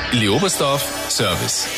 Leobersdorf Service.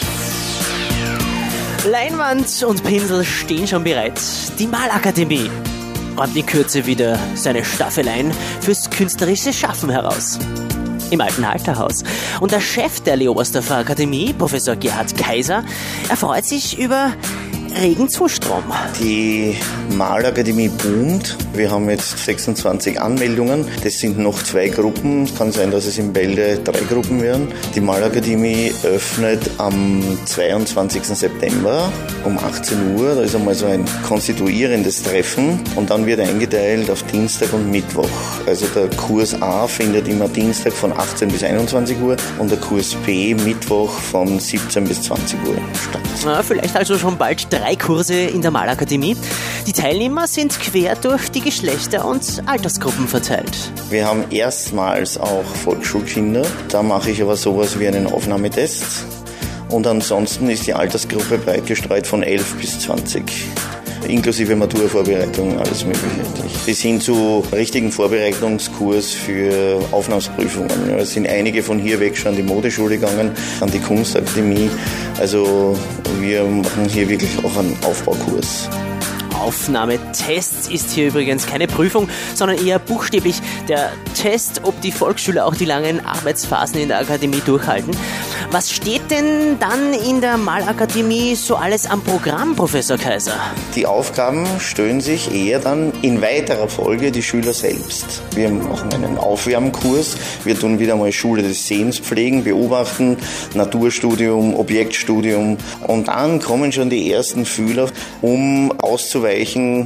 Leinwand und Pinsel stehen schon bereit. Die Malakademie räumt in Kürze wieder seine Staffeleien fürs künstlerische Schaffen heraus. Im alten Halterhaus. Und der Chef der Leobersdorfer Akademie, Professor Gerhard Kaiser, erfreut sich über regen Zustrom. Die Malakademie boomt. Wir haben jetzt 26 Anmeldungen. Das sind noch 2 Gruppen. Es kann sein, dass es in Bälde 3 Gruppen werden. Die Malakademie öffnet am 22. September um 18 Uhr. Da ist einmal so ein konstituierendes Treffen. Und dann wird eingeteilt auf Dienstag und Mittwoch. Also der Kurs A findet immer Dienstag von 18 bis 21 Uhr und der Kurs B Mittwoch von 17 bis 20 Uhr statt. Na, vielleicht also schon bald 3 Kurse in der Malakademie. Die Teilnehmer sind quer durch die Geschlechter- und Altersgruppen verteilt. Wir haben erstmals auch Volksschulkinder. Da mache ich aber sowas wie einen Aufnahmetest. Und ansonsten ist die Altersgruppe breit gestreut von 11 bis 20. Inklusive Maturvorbereitung, alles Mögliche. Bis hin zu richtigen Vorbereitungskurs für Aufnahmeprüfungen. Ja, es sind einige von hier weg schon an die Modeschule gegangen, an die Kunstakademie. Also wir machen hier wirklich auch einen Aufbaukurs. Aufnahmetests ist hier übrigens keine Prüfung, sondern eher buchstäblich der Test, ob die Volksschüler auch die langen Arbeitsphasen in der Akademie durchhalten. Was steht denn dann in der Malakademie so alles am Programm, Professor Kaiser? Die Aufgaben stellen sich eher dann in weiterer Folge die Schüler selbst. Wir machen einen Aufwärmkurs, wir tun wieder mal Schule des Sehens pflegen, beobachten, Naturstudium, Objektstudium und dann kommen schon die ersten Fühler, um auszuweichen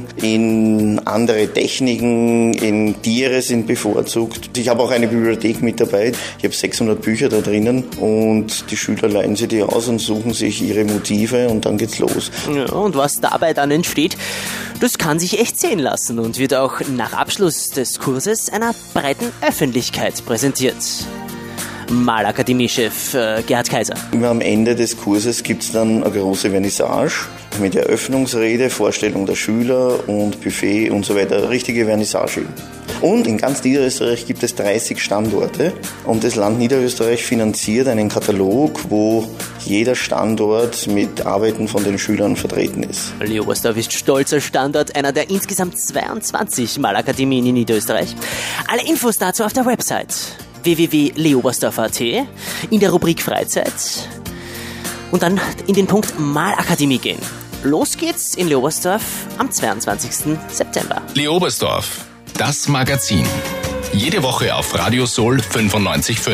in andere Techniken, in Tiere sind bevorzugt. Ich habe auch eine Bibliothek mit dabei, ich habe 600 Bücher da drinnen und die Schüler leihen sich die aus und suchen sich ihre Motive und dann geht's los. Ja, und was dabei dann entsteht, das kann sich echt sehen lassen und wird auch nach Abschluss des Kurses einer breiten Öffentlichkeit präsentiert. Malakademie-Chef Gerhard Kaiser. Am Ende des Kurses gibt es dann eine große Vernissage mit Eröffnungsrede, Vorstellung der Schüler und Buffet und so weiter. Richtige Vernissage. Und in ganz Niederösterreich gibt es 30 Standorte und das Land Niederösterreich finanziert einen Katalog, wo jeder Standort mit Arbeiten von den Schülern vertreten ist. Leobersdorf ist stolzer Standort einer der insgesamt 22 Malakademien in Niederösterreich. Alle Infos dazu auf der Website www.leobersdorf.at, in der Rubrik Freizeit und dann in den Punkt Malakademie gehen. Los geht's in Leobersdorf am 22. September. Leobersdorf, das Magazin. Jede Woche auf Radio Soul 95.5.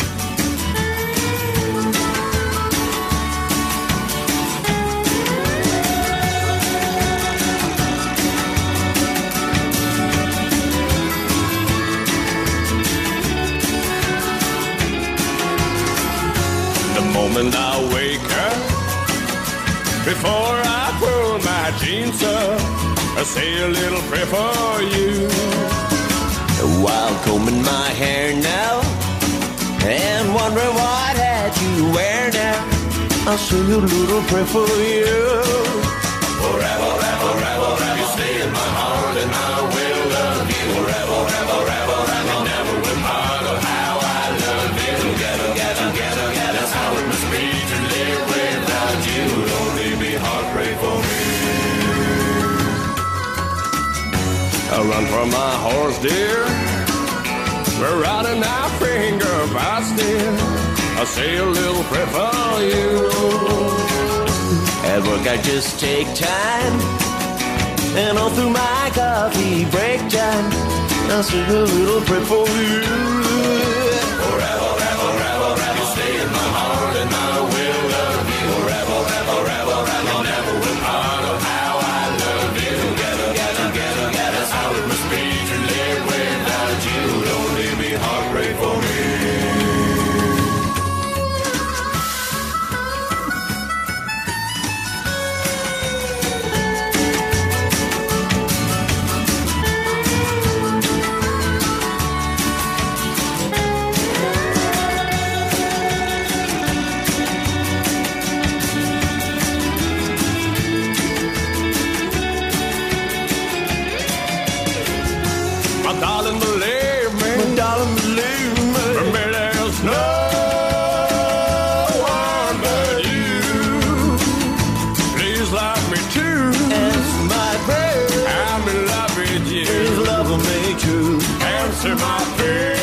Moment I wake up, before I pull my jeans up, I say a little prayer for you. While combing my hair now, and wondering what had you wear now, I'll say a little prayer for you. Forever, forever, forever, forever, you stay in my heart and I will love you. Forever, forever, forever, forever, you never will part of how I love you. Together, together, together, together, that's how it must be to live without you. Would only be heartbreak for me. I run from my horse, dear. We're riding our finger fast, dear. I say a little prayer for you. At work I just take time, and all through my coffee break time, I say a little prayer for you. Forever, forever, forever, forever, you stay in my heart and I will love you. Forever, forever, forever, forever, you never will part of how I love you. Together, together, together, together, that's how it must be to live without you. Would only be heartbreak for me. answer my prayer.